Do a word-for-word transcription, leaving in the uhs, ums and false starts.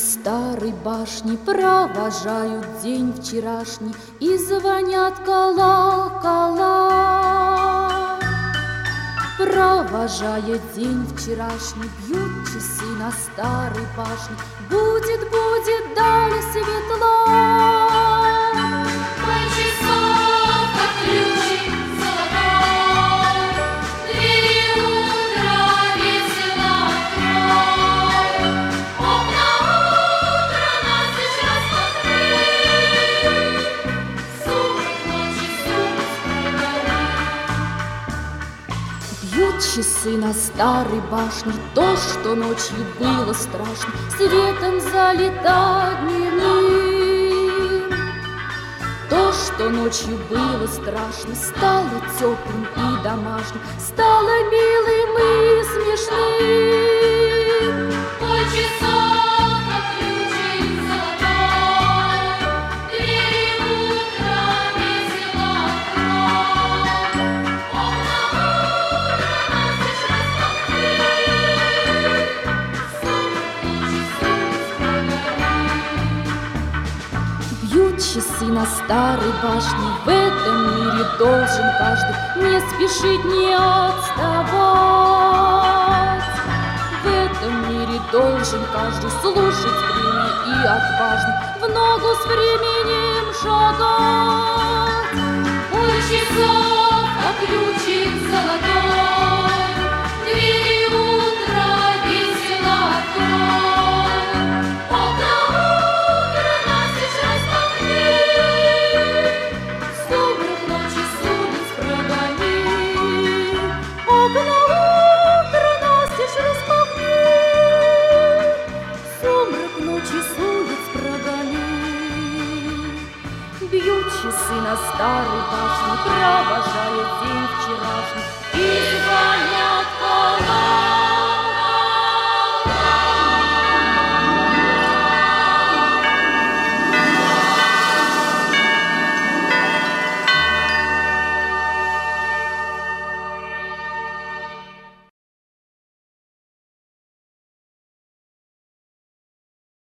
старой башни провожают день вчерашний и звонят колокола. Провожая день вчерашний, бьют часы на старой башне. Будет, будет далее светло. Мой часов, как ключик золотой, двери утра весело открой. Окна утра настежь распахни, сумрак ночи, сумрак скрывай. Бьют часы на старой башне, то, что ночью было страшно, светом залито дневным. То, что ночью было страшно, стало теплым и домашним, стало милым и смешным. Мой часов, как ключик золотой, двери утра весело открой. Окна утра настежь распахни, сумрак ночи, сумрак скрывай. Бьют часы на старой башне, в этом мире должен каждый не спешить, не отставать. В этом мире должен каждый слушать время и отважно в ногу с временем шагать. Мой часов, как ключик золотой,